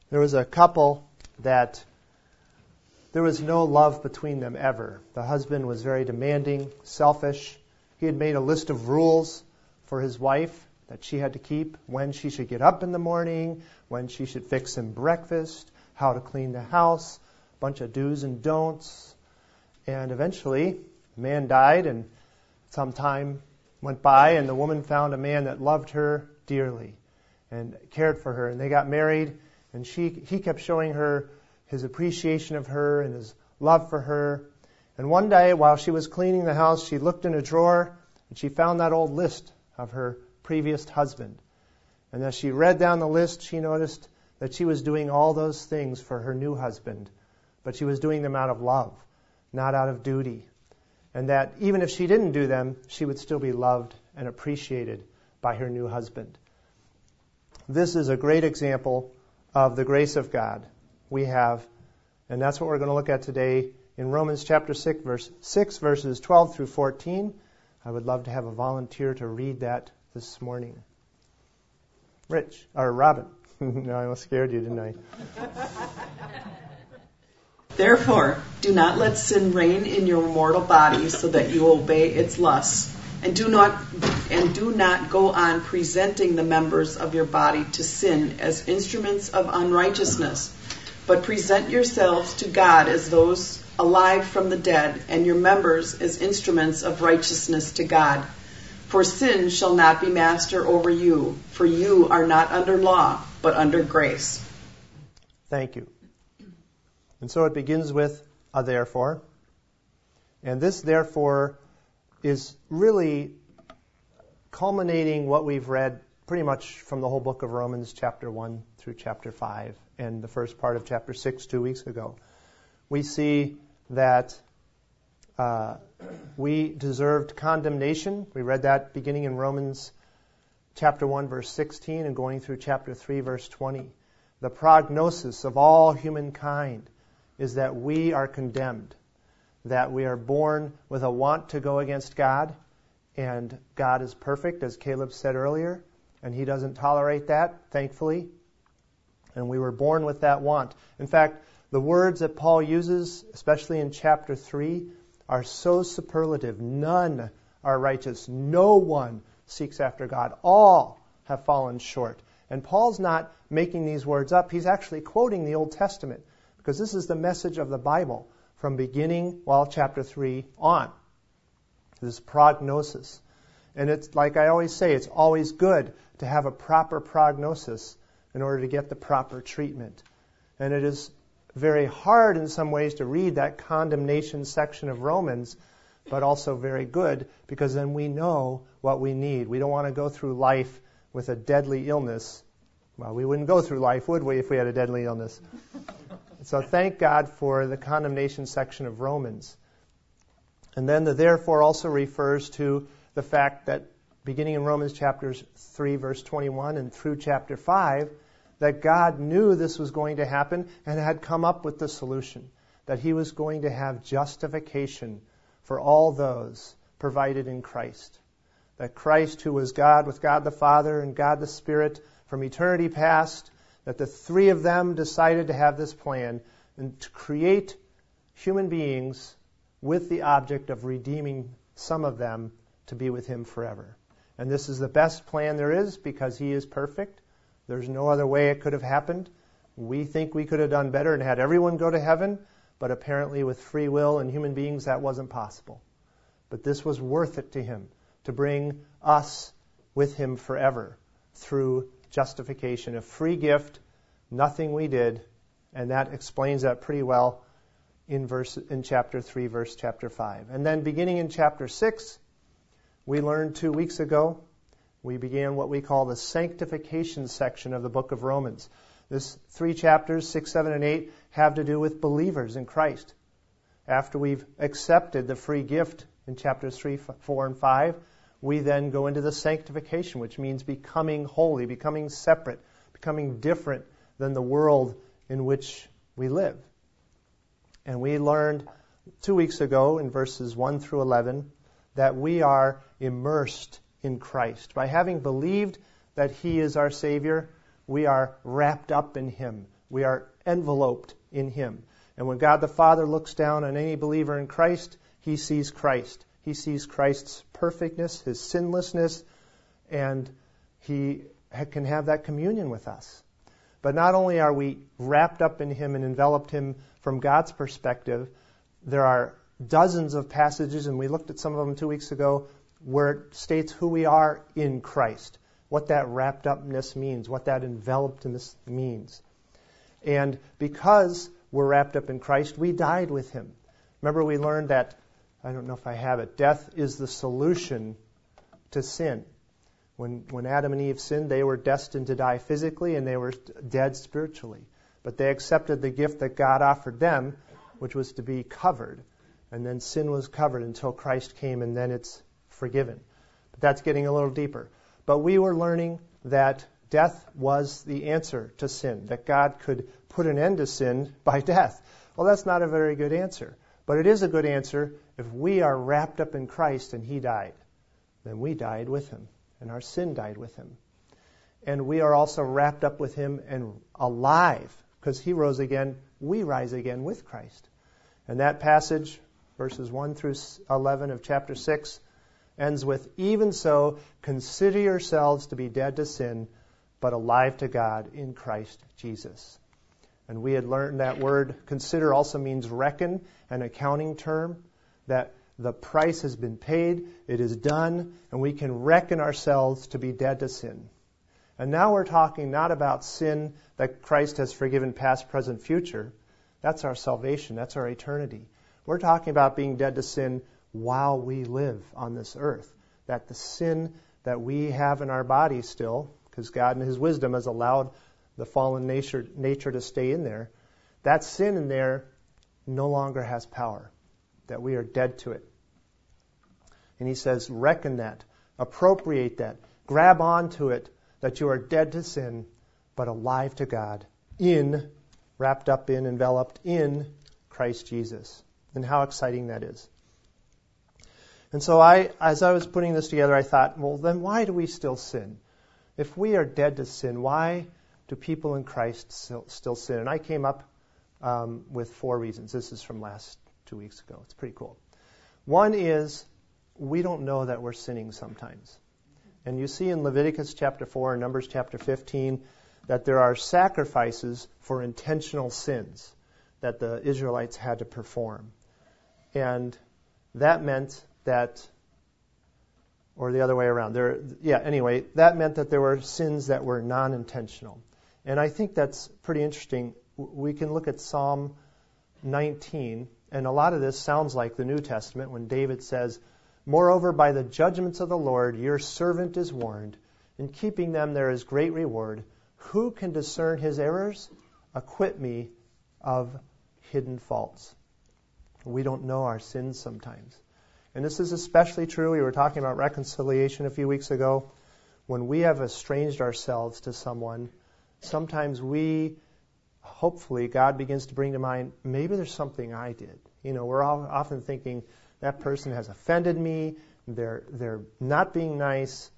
There was a couple that there was no love between them ever. The husband was very demanding, selfish. He had made a list of rules for his wife that she had to keep: when she should get up in the morning, when she should fix him breakfast, how to clean the house, a bunch of do's and don'ts. And eventually, the man died, and some time went by, and the woman found a man that loved her dearly and cared for her. And they got married, and he kept showing her his appreciation of her and his love for her. And one day, while she was cleaning the house, she looked in a drawer, and she found that old list of her previous husband. And as she read down the list, she noticed that she was doing all those things for her new husband, but she was doing them out of love, not out of duty. And that even if she didn't do them, she would still be loved and appreciated by her new husband. This is a great example of the grace of God we have, and that's what we're going to look at today in Romans chapter 6, verses 12 through 14. I would love to have a volunteer to read that this morning. Robin. No, I almost scared you, didn't I? Therefore, do not let sin reign in your mortal body so that you obey its lusts. And do not go on presenting the members of your body to sin as instruments of unrighteousness, but present yourselves to God as those alive from the dead, and your members as instruments of righteousness to God. For sin shall not be master over you, for you are not under law, but under grace. Thank you. And so it begins with a therefore. And this therefore is really culminating what we've read pretty much from the whole book of Romans, chapter 1 through chapter 5, and the first part of chapter 6 2 weeks ago. We see that we deserved condemnation. We read that beginning in Romans chapter 1, verse 16, and going through chapter 3, verse 20. The prognosis of all humankind is that we are condemned, that we are born with a want to go against God, and God is perfect, as Caleb said earlier, and He doesn't tolerate that, thankfully. And we were born with that want. In fact, the words that Paul uses, especially in chapter 3, are so superlative. None are righteous. No one seeks after God. All have fallen short. And Paul's not making these words up. He's actually quoting the Old Testament, because this is the message of the Bible from beginning, chapter 3 on. This prognosis. And it's like I always say, it's always good to have a proper prognosis in order to get the proper treatment. And it is very hard in some ways to read that condemnation section of Romans, but also very good, because then we know what we need. We don't want to go through life with a deadly illness. Well, we wouldn't go through life, would we, if we had a deadly illness? So thank God for the condemnation section of Romans. And then the therefore also refers to the fact that beginning in Romans chapters 3, verse 21 and through chapter 5, that God knew this was going to happen and had come up with the solution, that He was going to have justification for all those provided in Christ. That Christ, who was God with God the Father and God the Spirit from eternity past, that the three of them decided to have this plan and to create human beings with the object of redeeming some of them to be with Him forever. And this is the best plan there is, because He is perfect. There's no other way it could have happened. We think we could have done better and had everyone go to heaven, but apparently with free will and human beings that wasn't possible. But this was worth it to Him, to bring us with Him forever through justification, a free gift, nothing we did, and that explains that pretty well in chapter 3, chapter 5. And then beginning in chapter 6, we learned 2 weeks ago, we began what we call the sanctification section of the book of Romans. This 3 chapters, 6, 7, and 8, have to do with believers in Christ. After we've accepted the free gift in chapters 3, 4, and 5, we then go into the sanctification, which means becoming holy, becoming separate, becoming different than the world in which we live. And we learned 2 weeks ago in verses 1 through 11 that we are immersed in Christ. By having believed that He is our Savior, we are wrapped up in Him. We are enveloped in him. And when God the Father looks down on any believer in Christ, he sees Christ. He sees Christ's perfectness, his sinlessness, and he can have that communion with us. But not only are we wrapped up in him and enveloped him from God's perspective, there are dozens of passages, and we looked at some of them 2 weeks ago, where it states who we are in Christ, what that wrapped upness means, what that envelopedness means. And because we're wrapped up in Christ, we died with him. Remember, we learned that, I don't know if I have it, death is the solution to sin. When Adam and Eve sinned, they were destined to die physically and they were dead spiritually. But they accepted the gift that God offered them, which was to be covered. And then sin was covered until Christ came, and then it's forgiven. But that's getting a little deeper. But we were learning that death was the answer to sin, that God could put an end to sin by death. Well, that's not a very good answer. But it is a good answer if we are wrapped up in Christ and he died. Then we died with him, and our sin died with him. And we are also wrapped up with him and alive, because he rose again. We rise again with Christ. And that passage, verses 1 through 11 of chapter 6, ends with, even so, consider yourselves to be dead to sin, but alive to God in Christ Jesus. And we had learned that word consider also means reckon, an accounting term, that the price has been paid, it is done, and we can reckon ourselves to be dead to sin. And now we're talking not about sin that Christ has forgiven past, present, future. That's our salvation, that's our eternity. We're talking about being dead to sin while we live on this earth. That the sin that we have in our body still, because God in his wisdom has allowed the fallen nature to stay in there, that sin in there no longer has power, that we are dead to it. And he says, reckon that, appropriate that, grab onto it, that you are dead to sin, but alive to God, wrapped up in, enveloped in Christ Jesus. And how exciting that is. And so as I was putting this together, I thought, well, then why do we still sin? If we are dead to sin, why do people in Christ still sin? And I came up with 4 reasons. This is from last 2 weeks ago. It's pretty cool. One is we don't know that we're sinning sometimes. And you see in Leviticus chapter 4 and Numbers chapter 15 that there are sacrifices for intentional sins that the Israelites had to perform. And that meant that, or the other way around, that meant that there were sins that were non-intentional. And I think that's pretty interesting. We can look at Psalm 19, and a lot of this sounds like the New Testament when David says, moreover, by the judgments of the Lord, your servant is warned. In keeping them there is great reward. Who can discern his errors? Acquit me of hidden faults. We don't know our sins sometimes. And this is especially true. We were talking about reconciliation a few weeks ago. When we have estranged ourselves to someone, sometimes hopefully God begins to bring to mind, maybe there's something I did. We're all often thinking, that person has offended me, they're not being nice,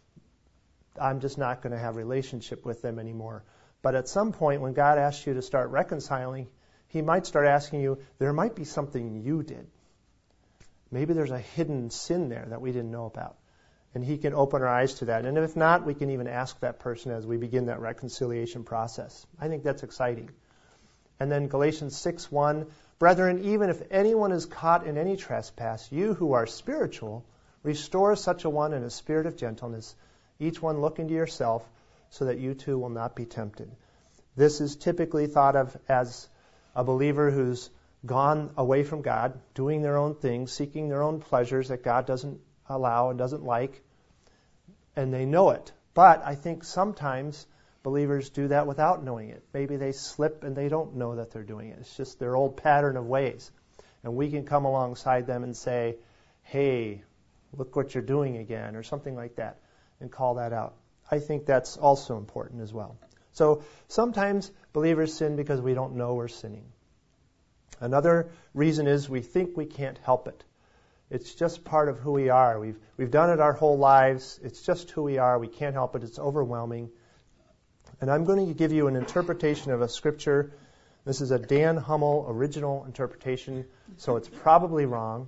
I'm just not going to have a relationship with them anymore. But at some point when God asks you to start reconciling, he might start asking you, there might be something you did. Maybe there's a hidden sin there that we didn't know about. And he can open our eyes to that. And if not, we can even ask that person as we begin that reconciliation process. I think that's exciting. And then Galatians 6:1, brethren, even if anyone is caught in any trespass, you who are spiritual, restore such a one in a spirit of gentleness, each one look into yourself, so that you too will not be tempted. This is typically thought of as a believer who's gone away from God, doing their own things, seeking their own pleasures that God doesn't allow and doesn't like, and they know it. But I think sometimes believers do that without knowing it. Maybe they slip and they don't know that they're doing it. It's just their old pattern of ways. And we can come alongside them and say, hey, look what you're doing again, or something like that, and call that out. I think that's also important as well. So sometimes believers sin because we don't know we're sinning. Another reason is we think we can't help it. It's just part of who we are. We've done it our whole lives. It's just who we are. We can't help it. It's overwhelming. And I'm going to give you an interpretation of a scripture. This is a Dan Hummel original interpretation, so it's probably wrong.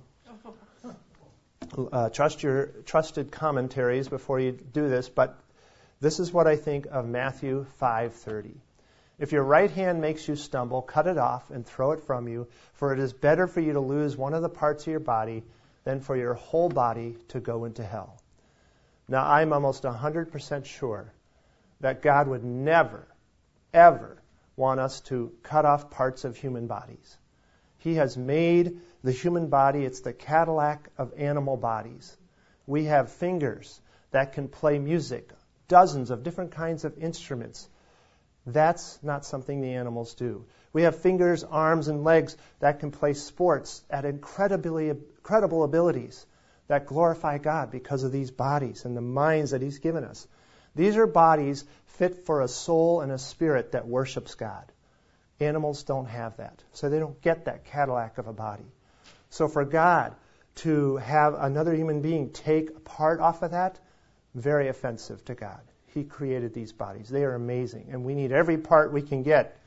Trust your trusted commentaries before you do this, but this is what I think of Matthew 5:30. If your right hand makes you stumble, cut it off and throw it from you, for it is better for you to lose one of the parts of your body than for your whole body to go into hell. Now, I'm almost 100% sure that God would never, ever want us to cut off parts of human bodies. He has made the human body, it's the Cadillac of animal bodies. We have fingers that can play music, dozens of different kinds of instruments. That's not something the animals do. We have fingers, arms, and legs that can play sports at incredible abilities that glorify God because of these bodies and the minds that He's given us. These are bodies fit for a soul and a spirit that worships God. Animals don't have that, so they don't get that Cadillac of a body. So for God to have another human being take a part off of that, very offensive to God. He created these bodies. They are amazing, and we need every part we can get.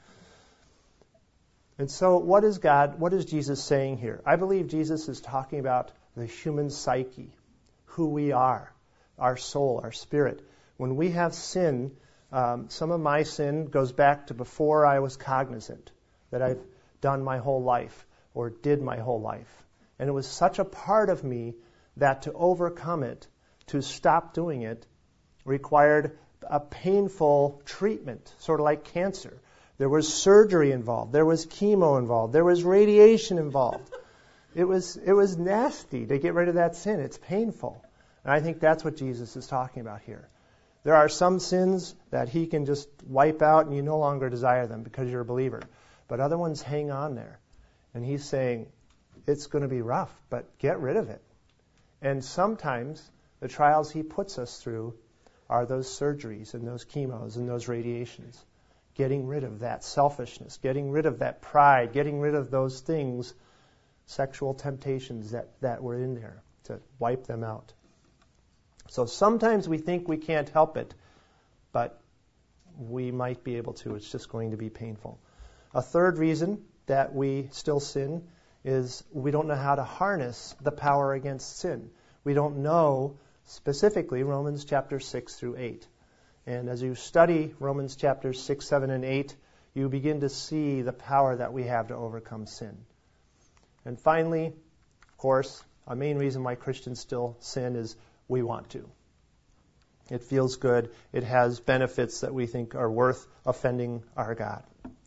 And so what is Jesus saying here? I believe Jesus is talking about the human psyche, who we are, our soul, our spirit. When we have sin, some of my sin goes back to before I was cognizant, that I've done my whole life or did my whole life. And it was such a part of me that to overcome it, to stop doing it, required a painful treatment, sort of like cancer. There was surgery involved. There was chemo involved. There was radiation involved. It was nasty to get rid of that sin. It's painful. And I think that's what Jesus is talking about here. There are some sins that He can just wipe out and you no longer desire them because you're a believer. But other ones hang on there. And He's saying, it's going to be rough, but get rid of it. And sometimes the trials He puts us through are those surgeries and those chemos and those radiations. Getting rid of that selfishness, getting rid of that pride, getting rid of those things, sexual temptations that were in there, to wipe them out. So sometimes we think we can't help it, but we might be able to. It's just going to be painful. A third reason that we still sin is we don't know how to harness the power against sin. We don't know specifically Romans chapter 6 through 8. And as you study Romans chapters 6, 7, and 8, you begin to see the power that we have to overcome sin. And finally, of course, a main reason why Christians still sin is we want to. It feels good. It has benefits that we think are worth offending our God.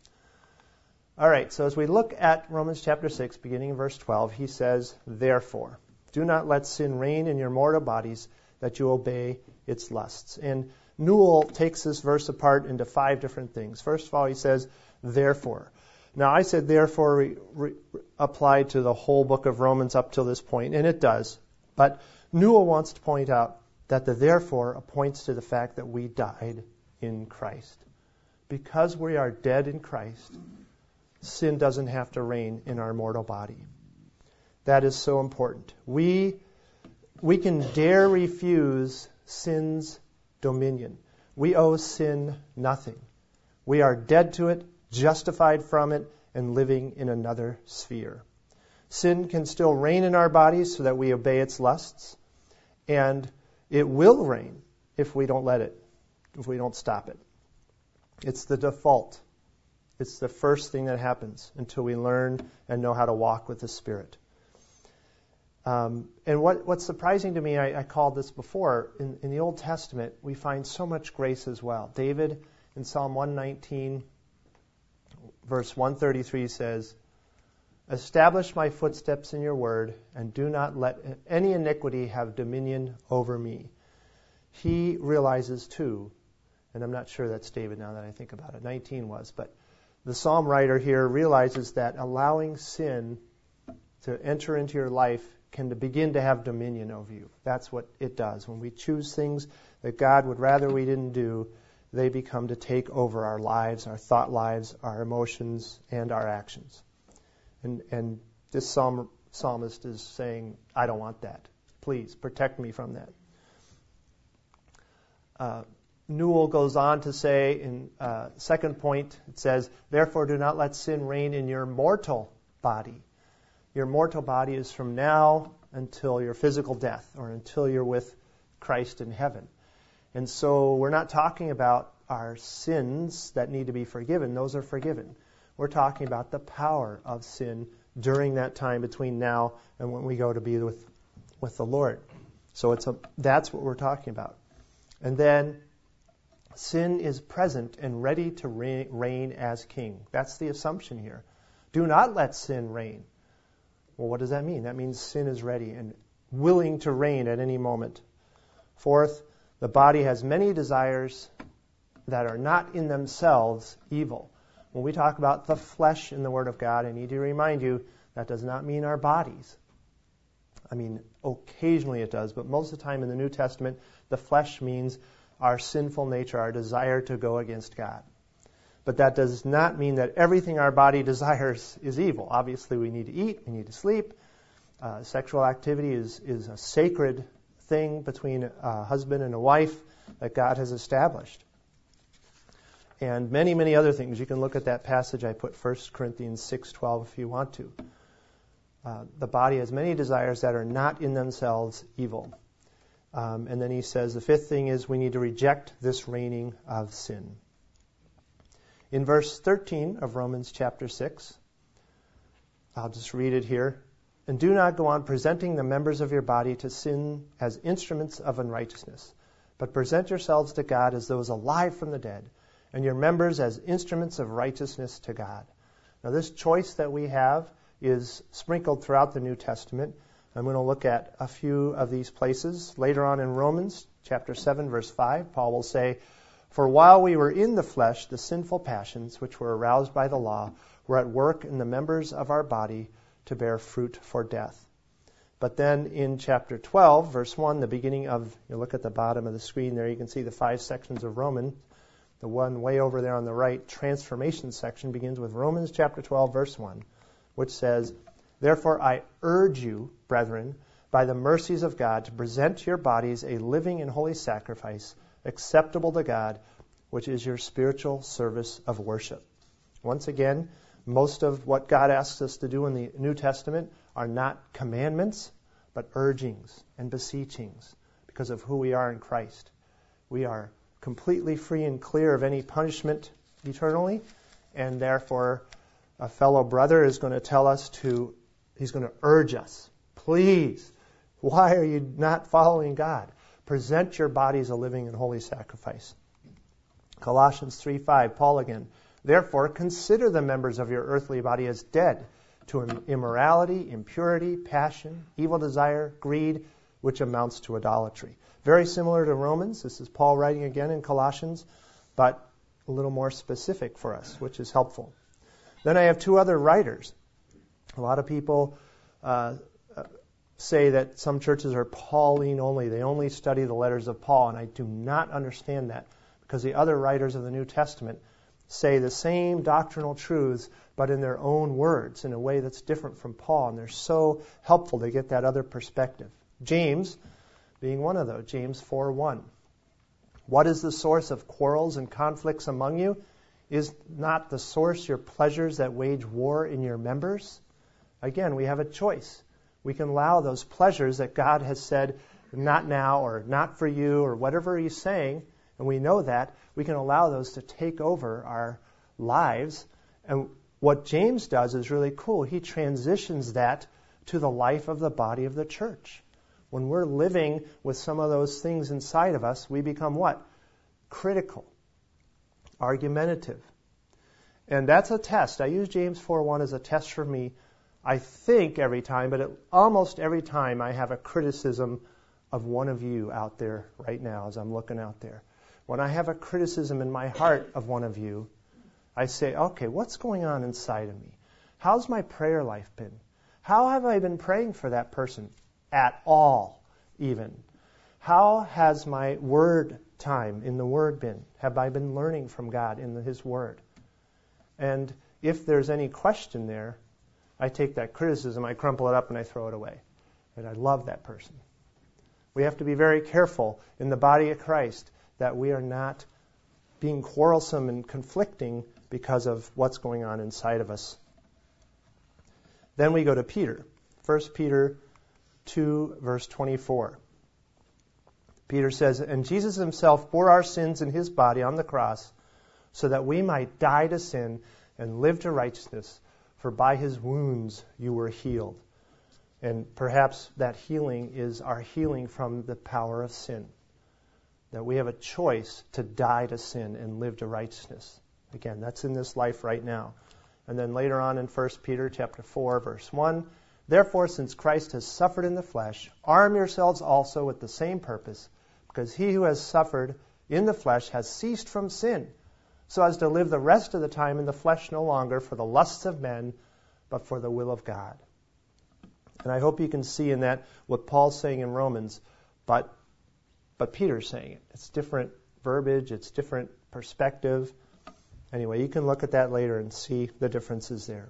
All right, so as we look at Romans chapter 6, beginning in verse 12, he says, therefore, do not let sin reign in your mortal bodies, that you obey its lusts. And Newell takes this verse apart into 5 different things. First of all, he says, therefore. Now, I said therefore applied to the whole book of Romans up till this point, and it does. But Newell wants to point out that the therefore points to the fact that we died in Christ. Because we are dead in Christ, sin doesn't have to reign in our mortal body. That is so important. We can dare refuse sin's dominion. We owe sin nothing. We are dead to it, justified from it, and living in another sphere. Sin can still reign in our bodies so that we obey its lusts, and it will reign if we don't let it, if we don't stop it. It's the default. It's the first thing that happens until we learn and know how to walk with the Spirit. And what's surprising to me, I called this before, in the Old Testament, we find so much grace as well. David, in Psalm 119, verse 133 says, establish my footsteps in your word, and do not let any iniquity have dominion over me. He realizes too, and I'm not sure that's David now that I think about it, 19 was, but the psalm writer here realizes that allowing sin to enter into your life can begin to have dominion over you. That's what it does. When we choose things that God would rather we didn't do, they become to take over our lives, our thought lives, our emotions, and our actions. And this psalmist is saying, I don't want that. Please protect me from that. Newell goes on to say in second point, it says, therefore do not let sin reign in your mortal body. Your mortal body is from now until your physical death or until you're with Christ in heaven. And so we're not talking about our sins that need to be forgiven. Those are forgiven. We're talking about the power of sin during that time between now and when we go to be with the Lord. So that's what we're talking about. And then sin is present and ready to reign as king. That's the assumption here. Do not let sin reign. Well, what does that mean? That means sin is ready and willing to reign at any moment. Fourth, the body has many desires that are not in themselves evil. When we talk about the flesh in the Word of God, I need to remind you that does not mean our bodies. I mean, occasionally it does, but most of the time in the New Testament, the flesh means our sinful nature, our desire to go against God. But that does not mean that everything our body desires is evil. Obviously, we need to eat, we need to sleep. Sexual activity is a sacred thing between a husband and a wife that God has established. And many, many other things. You can look at that passage. I put 1 Corinthians 6:12 if you want to. The body has many desires that are not in themselves evil. And then he says the fifth thing is we need to reject this reigning of sin. In verse 13 of Romans chapter 6, I'll just read it here. And do not go on presenting the members of your body to sin as instruments of unrighteousness, but present yourselves to God as those alive from the dead, and your members as instruments of righteousness to God. Now this choice that we have is sprinkled throughout the New Testament. I'm going to look at a few of these places. Later on in Romans chapter 7, verse 5, Paul will say, for while we were in the flesh, the sinful passions, which were aroused by the law, were at work in the members of our body to bear fruit for death. But then in chapter 12, verse 1, the beginning of, you look at the bottom of the screen there, you can see the 5 sections of Romans. The one way over there on the right, transformation section, begins with Romans chapter 12, verse 1, which says, therefore I urge you, brethren, by the mercies of God, to present your bodies a living and holy sacrifice, acceptable to God, which is your spiritual service of worship. Once again, most of what God asks us to do in the New Testament are not commandments, but urgings and beseechings because of who we are in Christ. We are completely free and clear of any punishment eternally, and therefore a fellow brother is going to tell us he's going to urge us, please, why are you not following God? Present your bodies a living and holy sacrifice. Colossians 3:5, Paul again. Therefore, consider the members of your earthly body as dead to immorality, impurity, passion, evil desire, greed, which amounts to idolatry. Very similar to Romans. This is Paul writing again in Colossians, but a little more specific for us, which is helpful. Then I have 2 other writers. A lot of people say that some churches are Pauline only. They only study the letters of Paul, and I do not understand that because the other writers of the New Testament say the same doctrinal truths, but in their own words, in a way that's different from Paul, and they're so helpful to get that other perspective. James, being one of those, James 4:1. What is the source of quarrels and conflicts among you? Is not the source your pleasures that wage war in your members? Again, we have a choice. We can allow those pleasures that God has said, not now, or not for you, or whatever He's saying, and we know that, we can allow those to take over our lives. And what James does is really cool. He transitions that to the life of the body of the church. When we're living with some of those things inside of us, we become what? Critical, argumentative. And that's a test. I use James 4:1 as a test for me, I think every time, but almost every time I have a criticism of one of you out there right now as I'm looking out there. When I have a criticism in my heart of one of you, I say, okay, what's going on inside of me? How's my prayer life been? How have I been praying for that person at all, even? How has my word time in the Word been? Have I been learning from God in His Word? And if there's any question there, I take that criticism, I crumple it up, and I throw it away. And I love that person. We have to be very careful in the body of Christ that we are not being quarrelsome and conflicting because of what's going on inside of us. Then we go to Peter. 1 Peter 2, verse 24. Peter says, "And Jesus himself bore our sins in his body on the cross, so that we might die to sin and live to righteousness. For by his wounds you were healed." And perhaps that healing is our healing from the power of sin. That we have a choice to die to sin and live to righteousness. Again, that's in this life right now. And then later on in 1 Peter chapter 4, verse 1, "Therefore, since Christ has suffered in the flesh, arm yourselves also with the same purpose, because he who has suffered in the flesh has ceased from sin, so as to live the rest of the time in the flesh no longer for the lusts of men, but for the will of God." And I hope you can see in that what Paul's saying in Romans, but Peter's saying it. It's different verbiage, it's different perspective. Anyway, you can look at that later and see the differences there.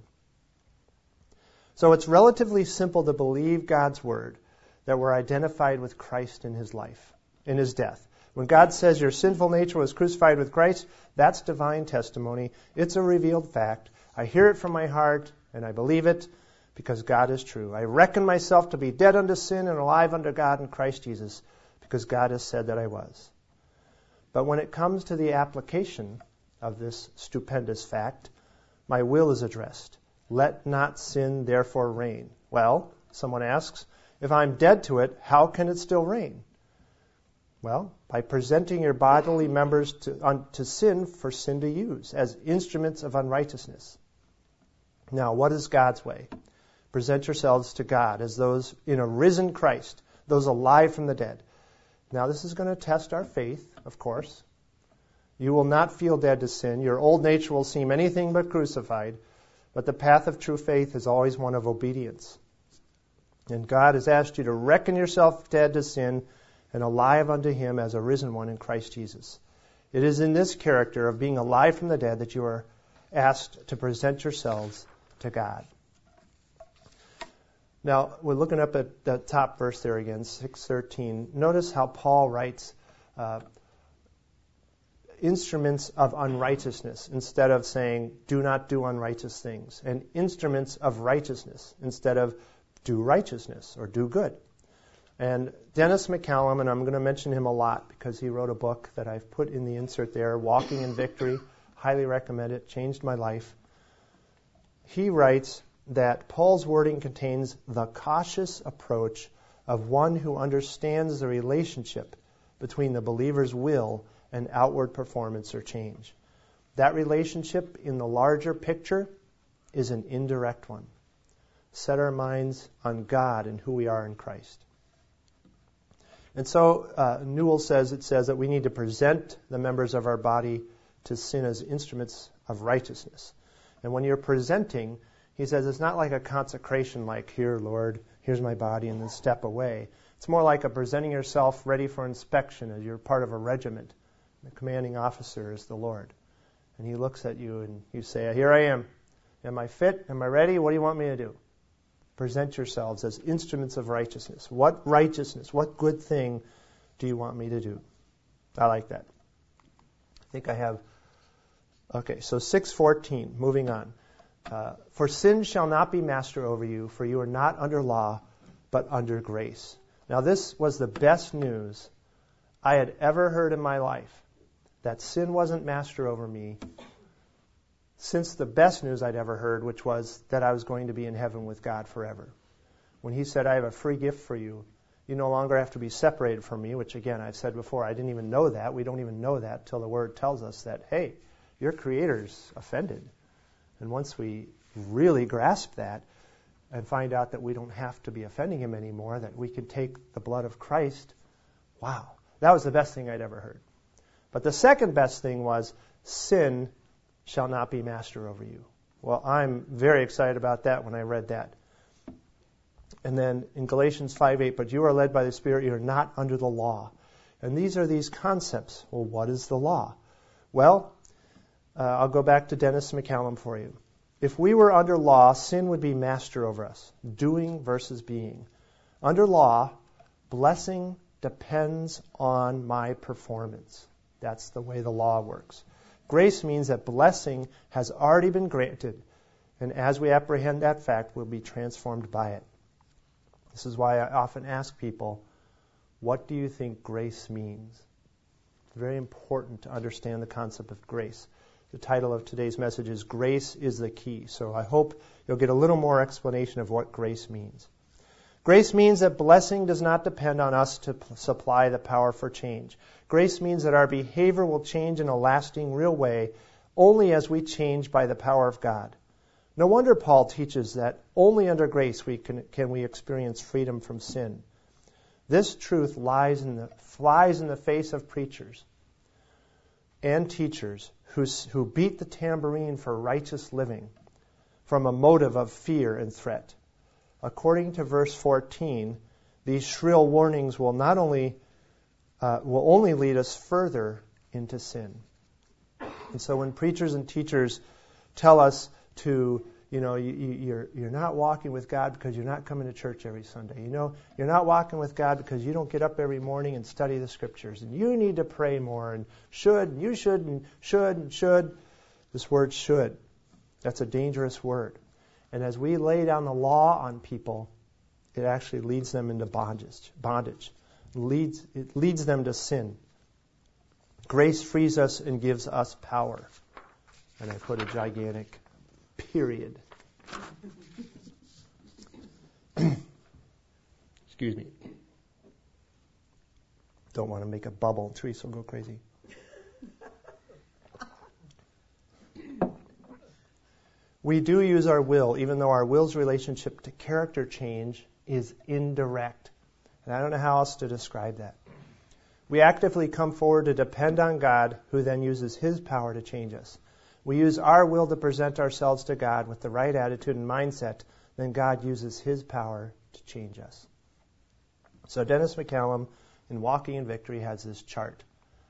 So it's relatively simple to believe God's word, that we're identified with Christ in his life, in his death. When God says your sinful nature was crucified with Christ, that's divine testimony. It's a revealed fact. I hear it from my heart, and I believe it because God is true. I reckon myself to be dead unto sin and alive unto God in Christ Jesus, because God has said that I was. But when it comes to the application of this stupendous fact, my will is addressed. Let not sin therefore reign. Well, someone asks, if I'm dead to it, how can it still reign? Well, by presenting your bodily members to sin for sin to use, as instruments of unrighteousness. Now, what is God's way? Present yourselves to God as those in a risen Christ, those alive from the dead. Now, this is going to test our faith, of course. You will not feel dead to sin. Your old nature will seem anything but crucified. But the path of true faith is always one of obedience. And God has asked you to reckon yourself dead to sin and alive unto him as a risen one in Christ Jesus. It is in this character of being alive from the dead that you are asked to present yourselves to God. Now, we're looking up at the top verse there again, 6:13. Notice how Paul writes instruments of unrighteousness instead of saying do not do unrighteous things, and instruments of righteousness instead of do righteousness or do good. And Dennis McCallum, and I'm going to mention him a lot because he wrote a book that I've put in the insert there, Walking in Victory. Highly recommend it. Changed my life. He writes that Paul's wording contains the cautious approach of one who understands the relationship between the believer's will and outward performance or change. That relationship in the larger picture is an indirect one. Set our minds on God and who we are in Christ. And so Newell says that we need to present the members of our body to sin as instruments of righteousness. And when you're presenting, he says it's not like a consecration like, here, Lord, here's my body, and then step away. It's more like a presenting yourself ready for inspection as you're part of a regiment. The commanding officer is the Lord. And he looks at you and you say, here I am. Am I fit? Am I ready? What do you want me to do? Present yourselves as instruments of righteousness. What righteousness, what good thing do you want me to do? I like that. I think I have... Okay, so 6:14, moving on. For sin shall not be master over you, for you are not under law, but under grace. Now this was the best news I had ever heard in my life, that sin wasn't master over me, since the best news I'd ever heard, which was that I was going to be in heaven with God forever. When he said, I have a free gift for you, you no longer have to be separated from me, which again, I've said before, I didn't even know that. We don't even know that till the Word tells us that, hey, your Creator's offended. And once we really grasp that and find out that we don't have to be offending him anymore, that we can take the blood of Christ, wow, that was the best thing I'd ever heard. But the second best thing was, sin shall not be master over you. Well, I'm very excited about that when I read that. And then in Galatians 5:8, but you are led by the Spirit, you are not under the law. And these are these concepts. Well, what is the law? Well, I'll go back to Dennis McCallum for you. If we were under law, sin would be master over us, doing versus being. Under law, blessing depends on my performance. That's the way the law works. Grace means that blessing has already been granted, and as we apprehend that fact, we'll be transformed by it. This is why I often ask people, what do you think grace means? It's very important to understand the concept of grace. The title of today's message is Grace is the Key. So I hope you'll get a little more explanation of what grace means. Grace means that blessing does not depend on us to supply the power for change. Grace means that our behavior will change in a lasting, real way only as we change by the power of God. No wonder Paul teaches that only under grace can we experience freedom from sin. This truth flies in the face of preachers and teachers who beat the tambourine for righteous living from a motive of fear and threat. According to verse 14, these shrill warnings will only lead us further into sin. And so when preachers and teachers tell us to, you're not walking with God because you're not coming to church every Sunday. You're not walking with God because you don't get up every morning and study the Scriptures. And you need to pray more. And you should. This word should, that's a dangerous word. And as we lay down the law on people, it actually leads them into bondage. It leads them to sin. Grace frees us and gives us power. And I put a gigantic period. Excuse me. Don't want to make a bubble. Teresa will go crazy. We do use our will, even though our will's relationship to character change is indirect. And I don't know how else to describe that. We actively come forward to depend on God, who then uses His power to change us. We use our will to present ourselves to God with the right attitude and mindset, then God uses His power to change us. So Dennis McCallum in Walking in Victory has this chart.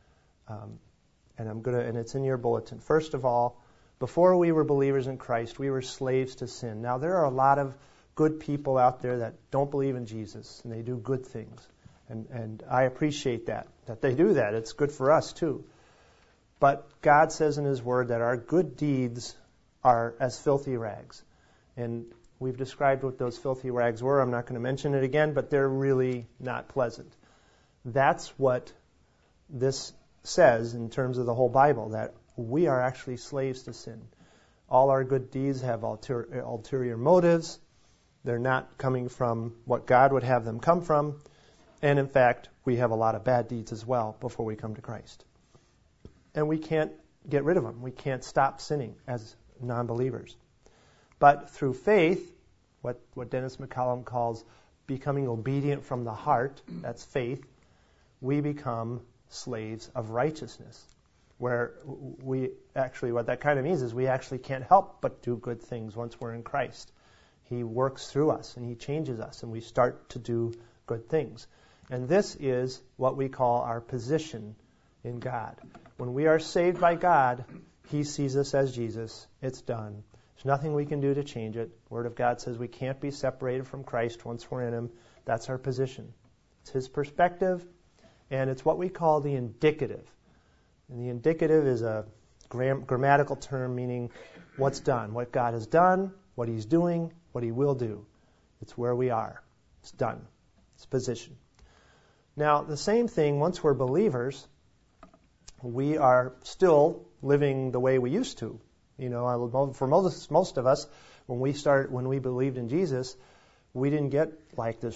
And it's in your bulletin. First of all, before we were believers in Christ, we were slaves to sin. Now, there are a lot of good people out there that don't believe in Jesus, and they do good things. And I appreciate that they do that. It's good for us, too. But God says in His Word that our good deeds are as filthy rags. And we've described what those filthy rags were. I'm not going to mention it again, but they're really not pleasant. That's what this says in terms of the whole Bible, that we are actually slaves to sin. All our good deeds have ulterior motives. They're not coming from what God would have them come from. And in fact, we have a lot of bad deeds as well before we come to Christ. And we can't get rid of them. We can't stop sinning as non-believers. But through faith, what Dennis McCallum calls becoming obedient from the heart, that's faith, we become slaves of righteousness. Where what that kind of means is we actually can't help but do good things once we're in Christ. He works through us and He changes us and we start to do good things. And this is what we call our position in God. When we are saved by God, He sees us as Jesus. It's done. There's nothing we can do to change it. The Word of God says we can't be separated from Christ once we're in Him. That's our position. It's His perspective, and it's what we call the indicative. And the indicative is a grammatical term meaning what's done, what God has done, what He's doing, what He will do. It's where we are. It's done. It's position. Now, the same thing, once we're believers, we are still living the way we used to. For most of us, when we believed in Jesus, we didn't get like this,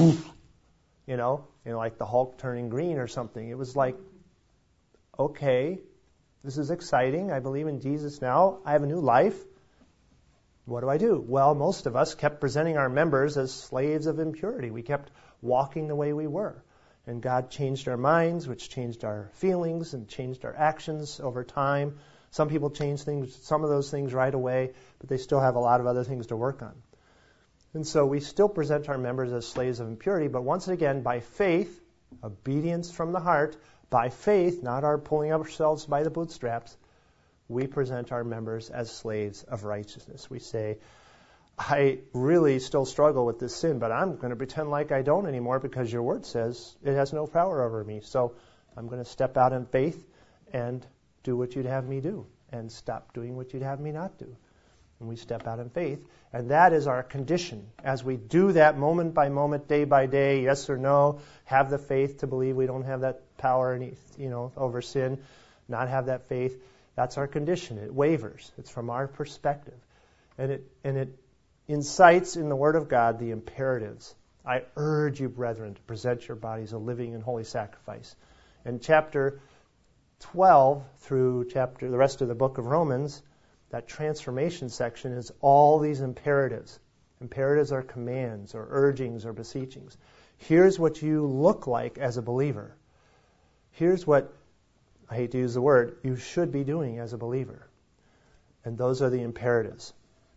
like the Hulk turning green or something. It was like, okay, this is exciting. I believe in Jesus now. I have a new life. What do I do? Well, most of us kept presenting our members as slaves of impurity. We kept walking the way we were. And God changed our minds, which changed our feelings and changed our actions over time. Some people change some of those things right away, but they still have a lot of other things to work on. And so we still present our members as slaves of impurity, but once again, by faith, obedience from the heart, by faith, not our pulling ourselves by the bootstraps, we present our members as slaves of righteousness. We say, I really still struggle with this sin, but I'm going to pretend like I don't anymore because your word says it has no power over me. So I'm going to step out in faith. and do what you'd have me do, and stop doing what you'd have me not do. And we step out in faith, and that is our condition. As we do that moment by moment, day by day, yes or no, have the faith to believe we don't have that power over sin, not have that faith, that's our condition. It wavers. It's from our perspective. And it incites in the Word of God the imperatives. I urge you, brethren, to present your bodies a living and holy sacrifice. In chapter 12 through the rest of the book of Romans, that transformation section is all these imperatives. Imperatives are commands or urgings or beseechings. Here's what you look like as a believer. Here's what, I hate to use the word, you should be doing as a believer. And those are the imperatives.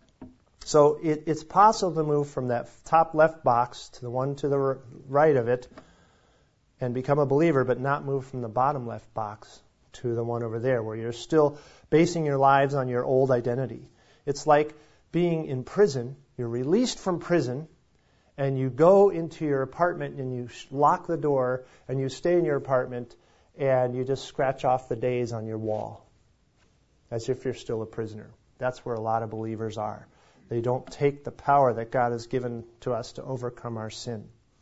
So it's possible to move from that top left box to the one to the right of it and become a believer, but not move from the bottom left box to the one over there, where you're still basing your lives on your old identity. It's like being in prison. You're released from prison, and you go into your apartment, and you lock the door, and you stay in your apartment, and you just scratch off the days on your wall, as if you're still a prisoner. That's where a lot of believers are. They don't take the power that God has given to us to overcome our sin.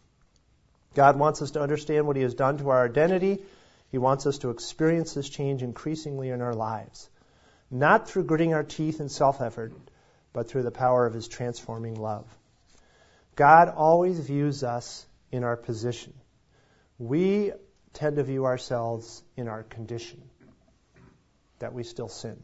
God wants us to understand what He has done to our identity. He wants us to experience this change increasingly in our lives, not through gritting our teeth in self-effort, but through the power of His transforming love. God always views us in our position. We tend to view ourselves in our condition, that we still sin.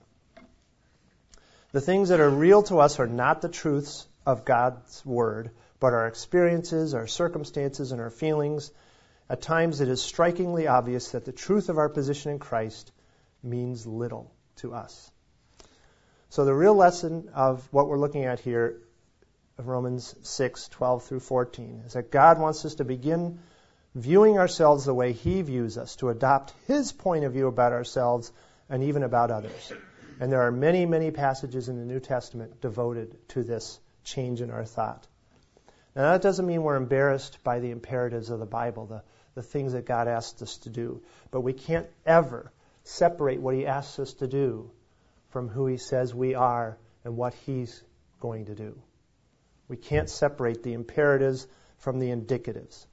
The things that are real to us are not the truths of God's Word, but our experiences, our circumstances, and our feelings. At times it is strikingly obvious that the truth of our position in Christ means little to us. So the real lesson of what we're looking at here, of Romans 6:12 through 14, is that God wants us to begin viewing ourselves the way He views us, to adopt His point of view about ourselves and even about others. And there are many, many passages in the New Testament devoted to this change in our thought. Now, that doesn't mean we're embarrassed by the imperatives of the Bible, the things that God asks us to do. But we can't ever separate what He asks us to do from who He says we are and what He's going to do. We can't separate the imperatives from the indicatives.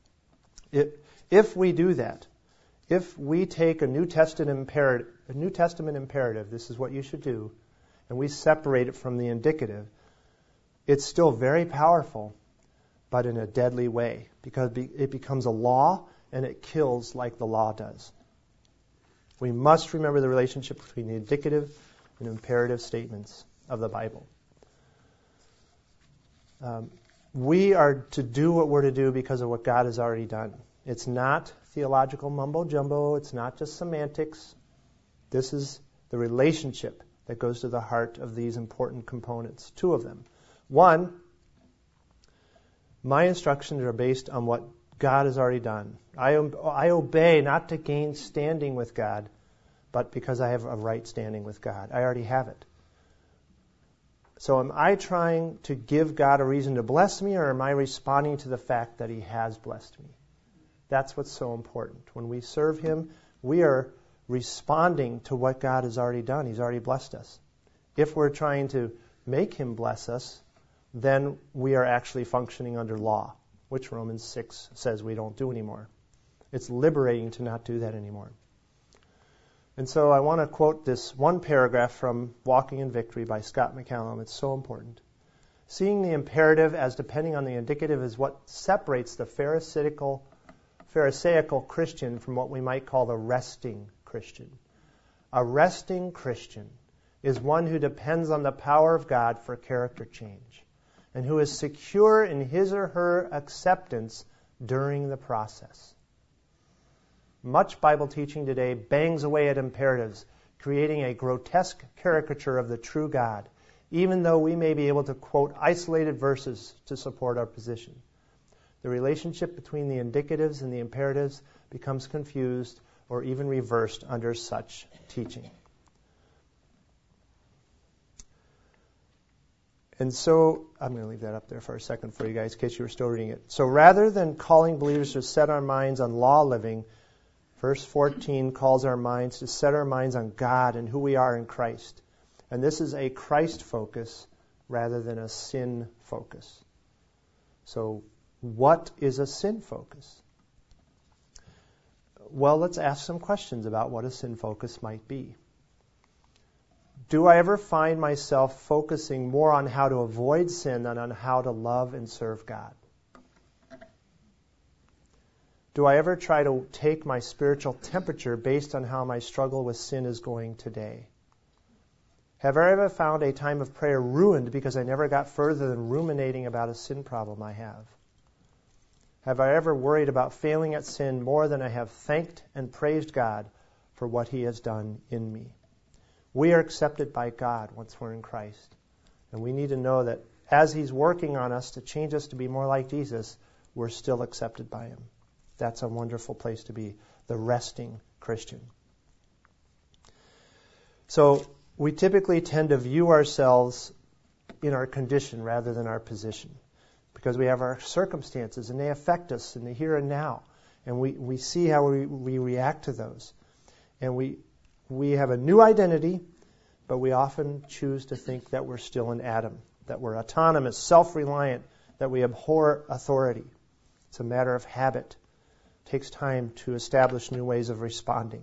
If we do that, if we take a New Testament imperative, this is what you should do, and we separate it from the indicative, it's still very powerful, but in a deadly way, because it becomes a law and it kills like the law does. We must remember the relationship between the indicative and imperative statements of the Bible. We are to do what we're to do because of what God has already done. It's not theological mumbo-jumbo. It's not just semantics. This is the relationship that goes to the heart of these important components. Two of them. One, my instructions are based on what God has already done. I obey not to gain standing with God, but because I have a right standing with God. I already have it. So am I trying to give God a reason to bless me, or am I responding to the fact that He has blessed me? That's what's so important. When we serve Him, we are responding to what God has already done. He's already blessed us. If we're trying to make Him bless us, then we are actually functioning under law, which Romans 6 says we don't do anymore. It's liberating to not do that anymore. And so I want to quote this one paragraph from Walking in Victory by Scott McCallum. It's so important. Seeing the imperative as depending on the indicative is what separates the Pharisaical Christian from what we might call the resting Christian. A resting Christian is one who depends on the power of God for character change and who is secure in his or her acceptance during the process. Much Bible teaching today bangs away at imperatives, creating a grotesque caricature of the true God, even though we may be able to quote isolated verses to support our position. The relationship between the indicatives and the imperatives becomes confused or even reversed under such teaching. And so, I'm going to leave that up there for a second for you guys in case you were still reading it. So rather than calling believers to set our minds on law living, Verse 14 calls our minds to set our minds on God and who we are in Christ. And this is a Christ focus rather than a sin focus. So, what is a sin focus? Well, let's ask some questions about what a sin focus might be. Do I ever find myself focusing more on how to avoid sin than on how to love and serve God? Do I ever try to take my spiritual temperature based on how my struggle with sin is going today? Have I ever found a time of prayer ruined because I never got further than ruminating about a sin problem I have? Have I ever worried about failing at sin more than I have thanked and praised God for what He has done in me? We are accepted by God once we're in Christ. And we need to know that as He's working on us to change us to be more like Jesus, we're still accepted by Him. That's a wonderful place to be, the resting Christian. So we typically tend to view ourselves in our condition rather than our position, because we have our circumstances and they affect us in the here and now. And we see how we react to those. And we have a new identity, but we often choose to think that we're still in Adam, that we're autonomous, self-reliant, that we abhor authority. It's a matter of habit. It takes time to establish new ways of responding.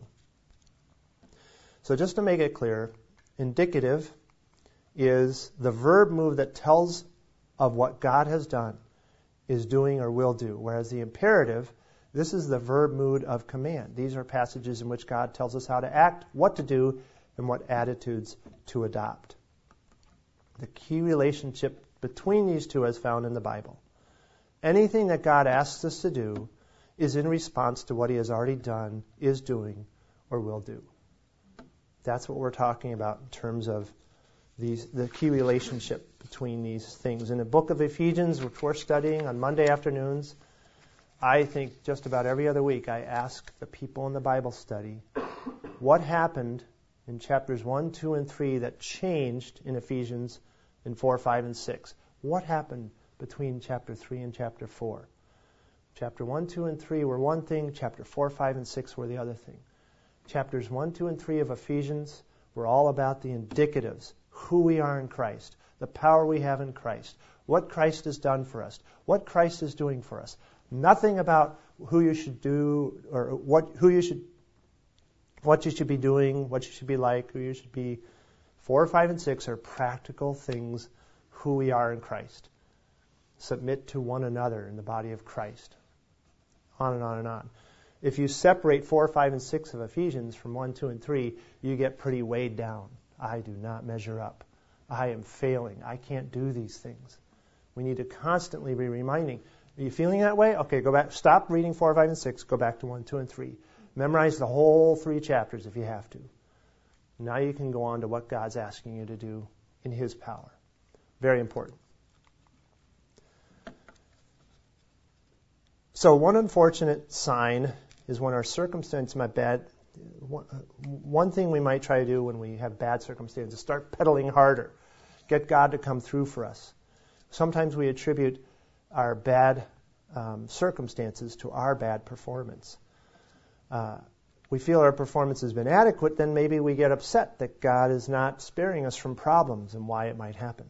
So just to make it clear, indicative is the verb move that tells of what God has done, is doing or will do. Whereas the imperative, this is the verb mood of command. These are passages in which God tells us how to act, what to do, and what attitudes to adopt. The key relationship between these two is found in the Bible. Anything that God asks us to do is in response to what He has already done, is doing, or will do. That's what we're talking about in terms of the key relationship between these things. In the book of Ephesians, which we're studying on Monday afternoons, I think just about every other week I ask the people in the Bible study, what happened in chapters 1, 2, and 3 that changed in Ephesians in 4, 5, and 6? What happened between chapter 3 and chapter 4? Chapter 1, 2, and 3 were one thing. Chapter 4, 5, and 6 were the other thing. Chapters 1, 2, and 3 of Ephesians were all about the indicatives, who we are in Christ, the power we have in Christ, what Christ has done for us, what Christ is doing for us. Nothing about who you should do or what you should be doing, what you should be like, who you should be. 4, 5, and 6 are practical things, who we are in Christ. Submit to one another in the body of Christ. On and on and on. If you separate 4, 5, and 6 of Ephesians from 1, 2, and 3, you get pretty weighed down. I do not measure up. I am failing. I can't do these things. We need to constantly be reminding. Are you feeling that way? Okay, go back. Stop reading 4, 5, and 6. Go back to 1, 2, and 3. Memorize the whole 3 chapters if you have to. Now you can go on to what God's asking you to do in His power. Very important. So one unfortunate sign is when our circumstances might be bad. One thing we might try to do when we have bad circumstances is start pedaling harder. Get God to come through for us. Sometimes we attribute our bad circumstances to our bad performance. We feel our performance has been adequate, then maybe we get upset that God is not sparing us from problems and why it might happen.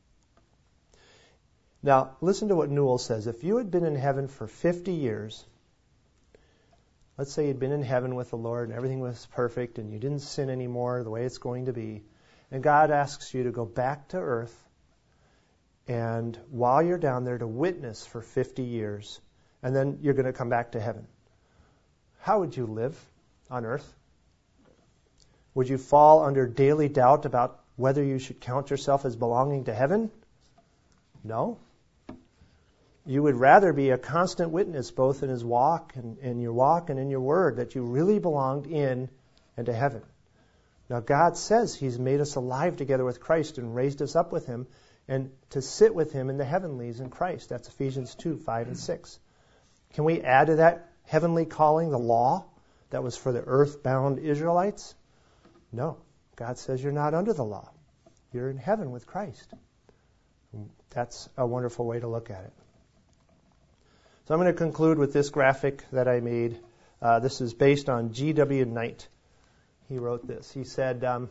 Now, listen to what Newell says. If you had been in heaven for 50 years, let's say you'd been in heaven with the Lord and everything was perfect and you didn't sin anymore the way it's going to be, and God asks you to go back to earth and while you're down there to witness for 50 years, and then you're going to come back to heaven. How would you live on earth? Would you fall under daily doubt about whether you should count yourself as belonging to heaven? No. You would rather be a constant witness both in His walk and in your walk and in your word that you really belonged in and to heaven. Now God says He's made us alive together with Christ and raised us up with Him and to sit with Him in the heavenlies in Christ. That's Ephesians 2, 5, and 6. Can we add to that heavenly calling the law that was for the earth-bound Israelites? No. God says you're not under the law. You're in heaven with Christ. That's a wonderful way to look at it. So I'm going to conclude with this graphic that I made This is based on G.W. Knight. He wrote this. He said, oh,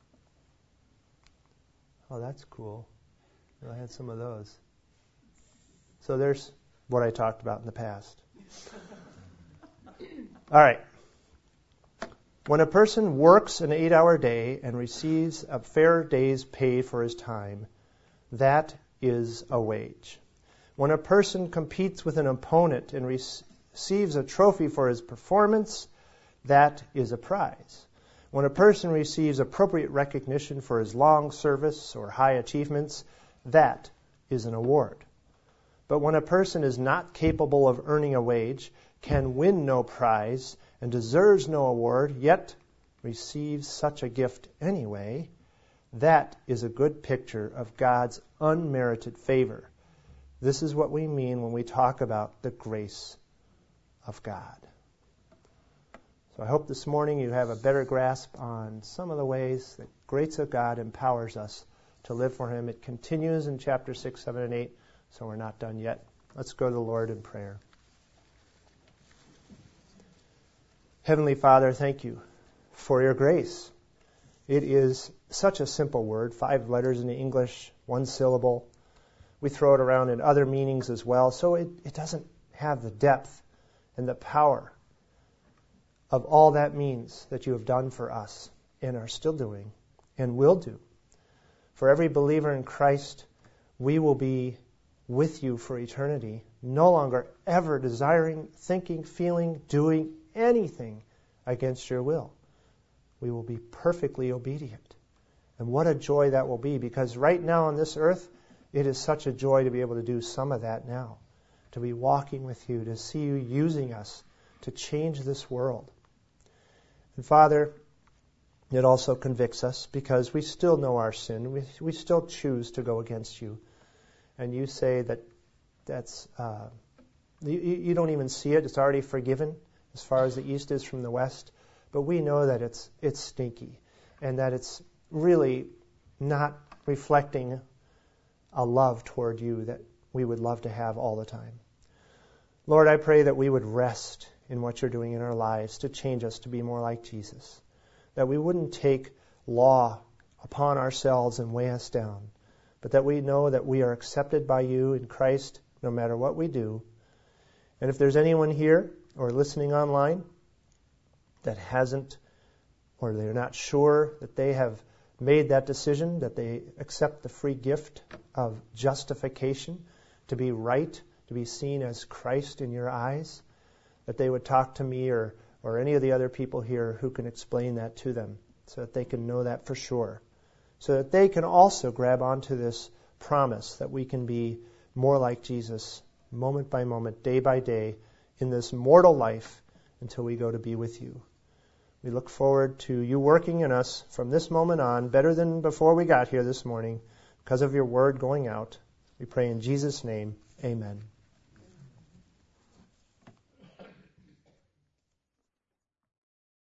that's cool. I had some of those. So there's what I talked about in the past. All right. When a person works an 8-hour day and receives a fair day's pay for his time, that is a wage. When a person competes with an opponent and receives a trophy for his performance, that is a prize. When a person receives appropriate recognition for his long service or high achievements, that is an award. But when a person is not capable of earning a wage, can win no prize, and deserves no award, yet receives such a gift anyway, that is a good picture of God's unmerited favor. This is what we mean when we talk about the grace of God. So I hope this morning you have a better grasp on some of the ways that grace of God empowers us to live for Him. It continues in chapter 6, 7, and 8, so we're not done yet. Let's go to the Lord in prayer. Heavenly Father, thank you for your grace. It is such a simple word, 5 letters in the English, 1 syllable. We throw it around in other meanings as well, so it doesn't have the depth and the power of all that means that you have done for us and are still doing and will do. For every believer in Christ, we will be with you for eternity, no longer ever desiring, thinking, feeling, doing anything against your will. We will be perfectly obedient. And what a joy that will be, because right now on this earth, it is such a joy to be able to do some of that now, to be walking with you, to see you using us to change this world. And Father, it also convicts us because we still know our sin. We still choose to go against you. And you say that's you don't even see it. It's already forgiven as far as the east is from the west. But we know that it's stinky and that it's really not reflecting a love toward you that we would love to have all the time. Lord, I pray that we would rest in what you're doing in our lives to change us to be more like Jesus. That we wouldn't take law upon ourselves and weigh us down, but that we know that we are accepted by you in Christ no matter what we do. And if there's anyone here or listening online that hasn't, or they're not sure that they have made that decision, that they accept the free gift of justification, to be right, to be seen as Christ in your eyes, that they would talk to me or any of the other people here who can explain that to them so that they can know that for sure. So that they can also grab onto this promise that we can be more like Jesus moment by moment, day by day, in this mortal life until we go to be with you. We look forward to you working in us from this moment on, better than before we got here this morning, because of your word going out. We pray in Jesus' name, amen.